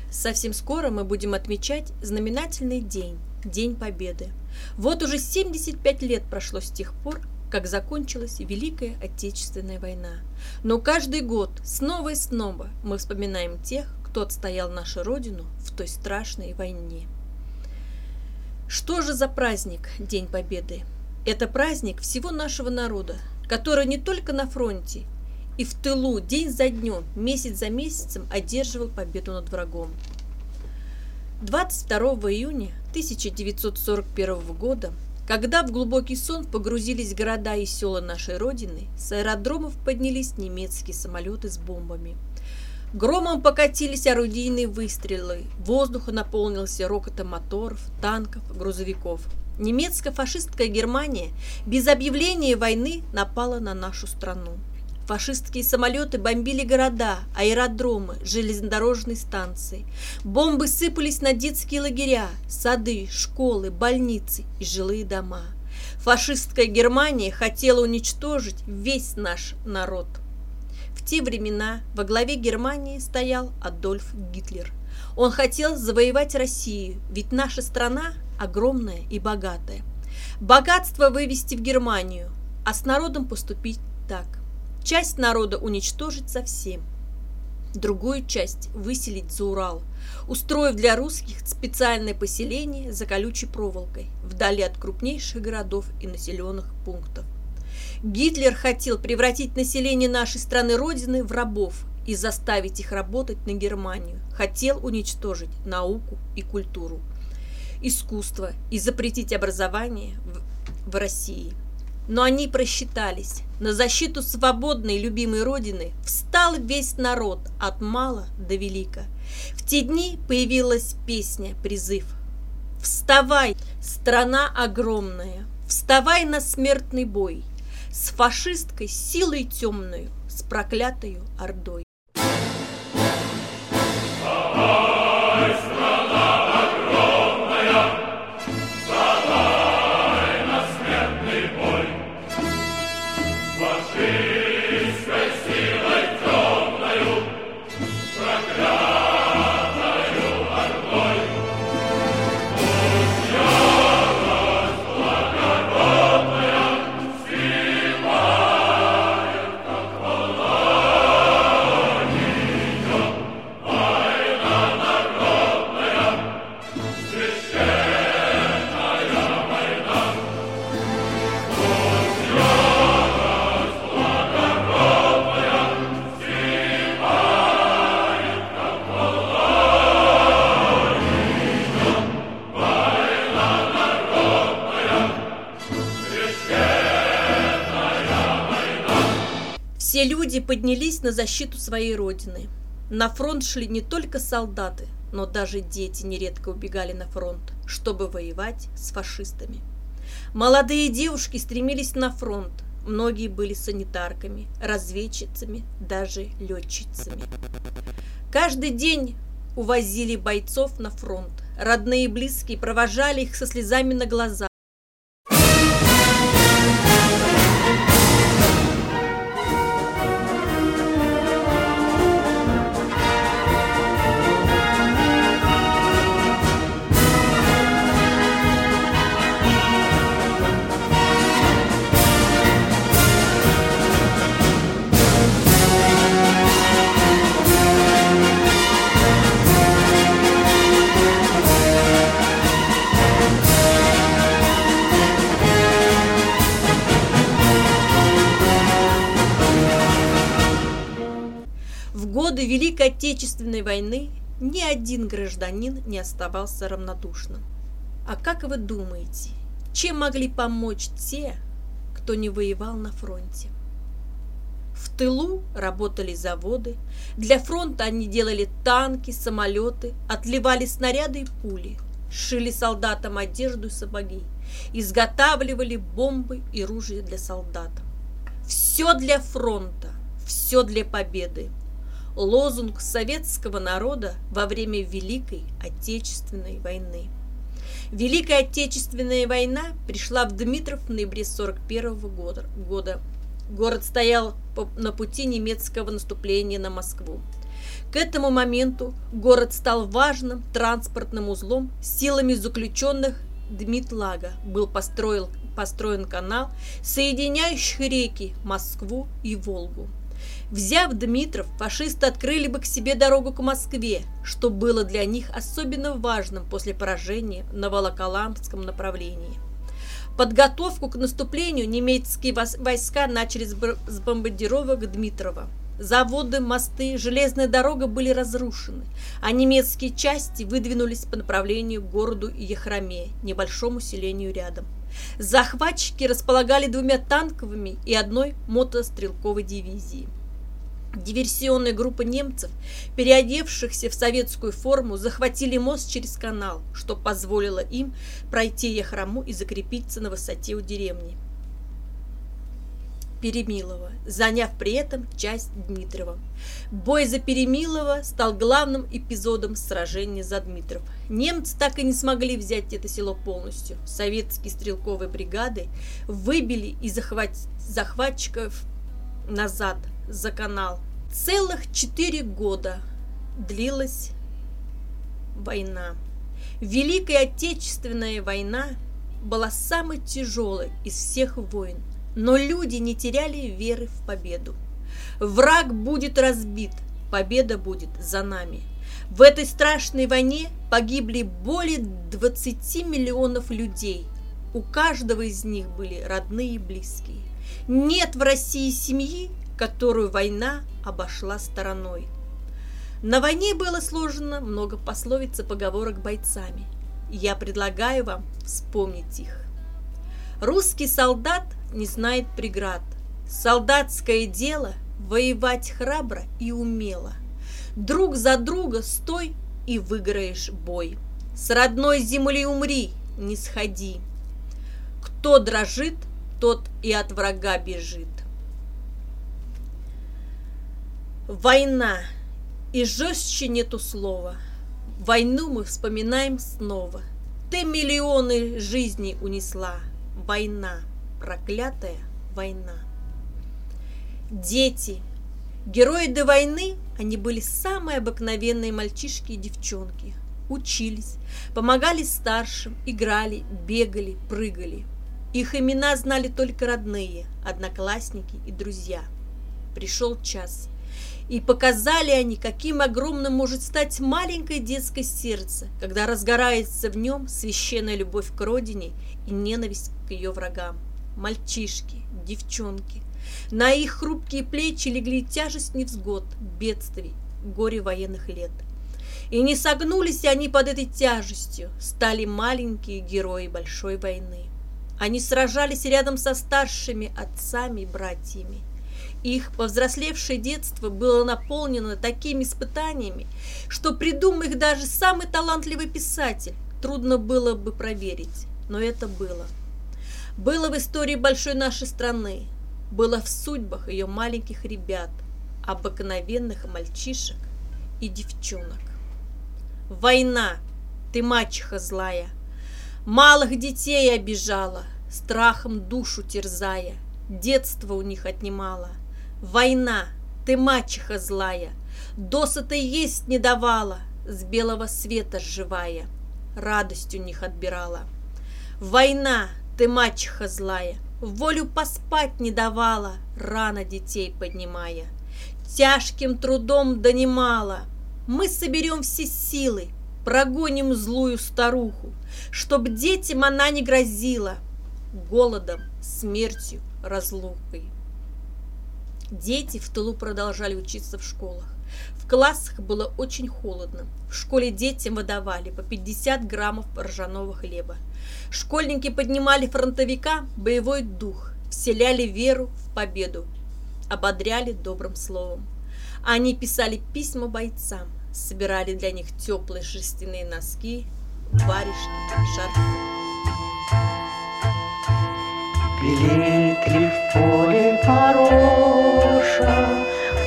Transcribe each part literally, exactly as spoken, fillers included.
Совсем скоро мы будем отмечать знаменательный день, День Победы. Вот уже семьдесят пять лет прошло с тех пор, как закончилась Великая Отечественная война. Но каждый год снова и снова мы вспоминаем тех, кто отстоял нашу Родину в той страшной войне. Что же за праздник День Победы? Это праздник всего нашего народа, который не только на фронте и в тылу день за днем, месяц за месяцем одерживал победу над врагом. двадцать второго июня тысяча девятьсот сорок первого года, когда в глубокий сон погрузились города и села нашей Родины, с аэродромов поднялись немецкие самолеты с бомбами. Громом покатились орудийные выстрелы, воздух наполнился рокотом моторов, танков, грузовиков. Немецко-фашистская Германия без объявления войны напала на нашу страну. Фашистские самолеты бомбили города, аэродромы, железнодорожные станции. Бомбы сыпались на детские лагеря, сады, школы, больницы и жилые дома. Фашистская Германия хотела уничтожить весь наш народ. В те времена во главе Германии стоял Адольф Гитлер. Он хотел завоевать Россию, ведь наша страна огромная и богатая. Богатство вывести в Германию, а с народом поступить так. Часть народа уничтожить совсем, другую часть выселить за Урал, устроив для русских специальное поселение за колючей проволокой, вдали от крупнейших городов и населенных пунктов. Гитлер хотел превратить население нашей страны-родины в рабов и заставить их работать на Германию, хотел уничтожить науку и культуру, искусство и запретить образование в, в России. Но они просчитались. На защиту свободной и любимой Родины встал весь народ от мала до велика. В те дни появилась песня, призыв. «Вставай, страна огромная, вставай на смертный бой, с фашисткой силой темную, с проклятою ордой». Все люди поднялись на защиту своей Родины. На фронт шли не только солдаты, но даже дети нередко убегали на фронт, чтобы воевать с фашистами. Молодые девушки стремились на фронт, многие были санитарками, разведчицами, даже летчицами. Каждый день увозили бойцов на фронт, родные и близкие провожали их со слезами на глазах. В годы Великой Отечественной войны ни один гражданин не оставался равнодушным. А как вы думаете, чем могли помочь те, кто не воевал на фронте? В тылу работали заводы, для фронта они делали танки, самолеты, отливали снаряды и пули, шили солдатам одежду и сапоги, изготавливали бомбы и ружья для солдат. Все для фронта, все для победы. Лозунг советского народа во время Великой Отечественной войны. Великая Отечественная война пришла в Дмитров в ноябре сорок первого года. Город стоял на пути немецкого наступления на Москву. К этому моменту город стал важным транспортным узлом. Силами заключенных Дмитлага был построен, построен канал, соединяющий реки Москву и Волгу. Взяв Дмитров, фашисты открыли бы к себе дорогу к Москве, что было для них особенно важным после поражения на Волоколамском направлении. Подготовку к наступлению немецкие войска начали с бомбардировок Дмитрова. Заводы, мосты, железная дорога были разрушены, а немецкие части выдвинулись по направлению к городу Яхроме, небольшому селению рядом. Захватчики располагали двумя танковыми и одной мотострелковой дивизией. Диверсионная группа немцев, переодевшихся в советскую форму, захватили мост через канал, что позволило им пройти Яхрому и закрепиться на высоте у деревни Перемилово, заняв при этом часть Дмитрова. Бой за Перемилово стал главным эпизодом сражения за Дмитров. Немцы так и не смогли взять это село полностью. Советские стрелковые бригады выбили и захват... захватчиков назад за канал. Целых четыре года длилась война. Великая Отечественная война была самой тяжелой из всех войн, но люди не теряли веры в победу. Враг будет разбит, победа будет за нами. В этой страшной войне погибли более двадцати миллионов людей. У каждого из них были родные и близкие. Нет в России семьи, которую война обошла стороной. На войне было сложено много пословиц и поговорок бойцами. Я предлагаю вам вспомнить их. Русский солдат не знает преград. Солдатское дело – воевать храбро и умело. Друг за друга стой и выиграешь бой. С родной земли умри, не сходи. Кто дрожит, тот и от врага бежит. Война. И жестче нету слова. Войну мы вспоминаем снова. Ты миллионы жизней унесла. Война. Проклятая война. Дети. Герои до войны, они были самые обыкновенные мальчишки и девчонки. Учились, помогали старшим, играли, бегали, прыгали. Их имена знали только родные, одноклассники и друзья. Пришел час, и показали они, каким огромным может стать маленькое детское сердце, когда разгорается в нем священная любовь к родине и ненависть к ее врагам. Мальчишки, девчонки. На их хрупкие плечи легли тяжесть невзгод, бедствий, горе военных лет. И не согнулись они под этой тяжестью, стали маленькие герои большой войны. Они сражались рядом со старшими отцами и братьями. Их повзрослевшее детство было наполнено такими испытаниями, что придумай их даже самый талантливый писатель, трудно было бы проверить, но это было. Было в истории большой нашей страны, было в судьбах ее маленьких ребят, обыкновенных мальчишек и девчонок. Война, ты мачеха злая, малых детей обижала, страхом душу терзая, детство у них отнимала. Война, ты мачеха злая, досыта есть не давала, с белого света сживая, радость у них отбирала. Война, ты мачеха злая, волю поспать не давала, рано детей поднимая, тяжким трудом донимала. Мы соберем все силы, прогоним злую старуху, чтоб детям она не грозила голодом, смертью, разлукой. Дети в тылу продолжали учиться в школах. В классах было очень холодно. В школе детям выдавали по пятьдесят граммов ржаного хлеба. Школьники поднимали фронтовика боевой дух, вселяли веру в победу, ободряли добрым словом. Они писали письма бойцам, собирали для них теплые шерстяные носки, варежки, шарфы. Белеет ли в поле пороша,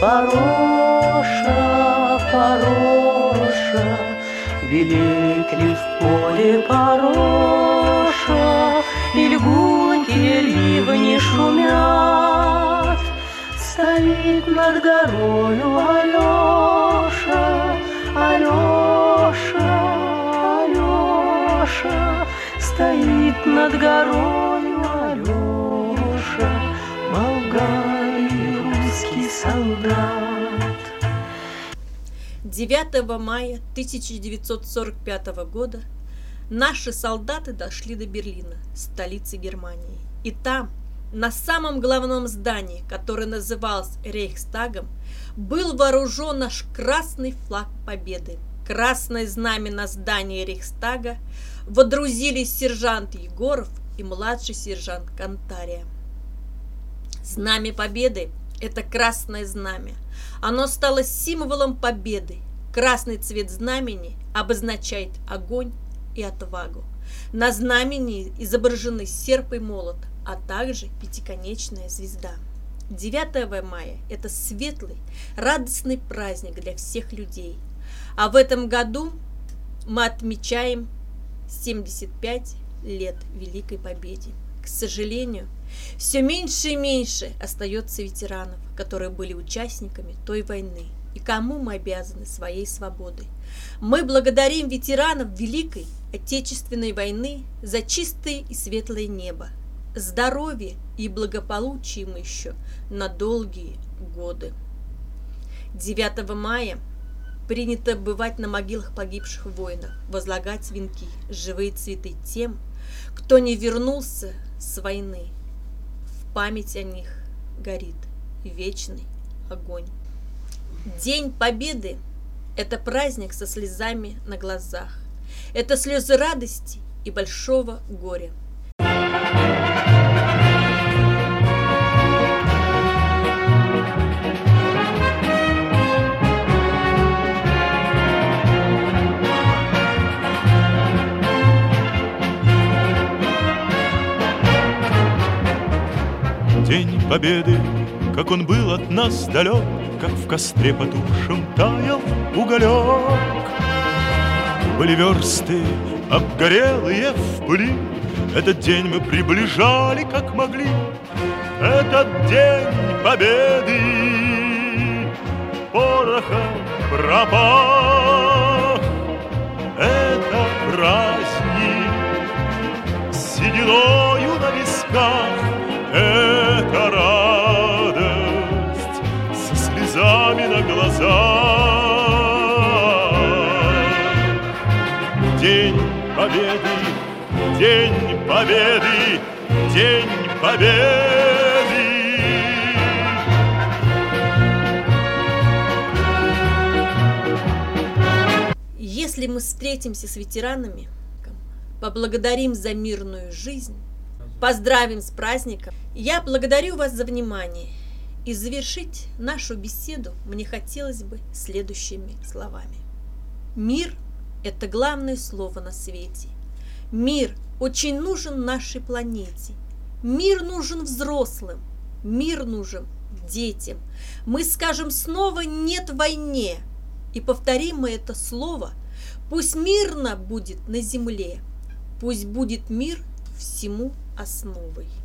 пороша, пороша? Белеет ли в поле пороша, и льгункие ливни шумят? Стоит над горою Алеша, над горою Алеша, болгарский русский солдат. девятого мая тысяча девятьсот сорок пятого года наши солдаты дошли до Берлина, столицы Германии. И там, на самом главном здании, которое называлось Рейхстагом, был вооружен наш красный флаг победы. Красное знамя на здании Рейхстага водрузили сержант Егоров и младший сержант Кантария. Знамя победы – это красное знамя. Оно стало символом победы. Красный цвет знамени обозначает огонь и отвагу. На знамени изображены серп и молот, а также пятиконечная звезда. девятого мая – это светлый, радостный праздник для всех людей. А в этом году мы отмечаем семьдесят пять лет Великой Победе. К сожалению, все меньше и меньше остается ветеранов, которые были участниками той войны, и кому мы обязаны своей свободой. Мы благодарим ветеранов Великой Отечественной войны за чистое и светлое небо, здоровье и благополучие им еще на долгие годы. девятого мая принято бывать на могилах погибших воинов, возлагать венки, живые цветы тем, кто не вернулся с войны. В память о них горит вечный огонь. День Победы – это праздник со слезами на глазах. Это слезы радости и большого горя. День Победы, как он был от нас далек, как в костре потухшем таял уголек. Были версты, обгорелые в пыли, этот день мы приближали, как могли. Этот день Победы, порохом пропах. Это праздник с сединою на висках. Это радость со слезами на глазах. День Победы, День Победы, День Победы. Если мы встретимся с ветеранами, поблагодарим за мирную жизнь, поздравим с праздником. Я благодарю вас за внимание. И завершить нашу беседу мне хотелось бы следующими словами. Мир – это главное слово на свете. Мир очень нужен нашей планете. Мир нужен взрослым. Мир нужен детям. Мы скажем снова «нет» войне. И повторим мы это слово. Пусть мирно будет на земле. Пусть будет мир всему основой.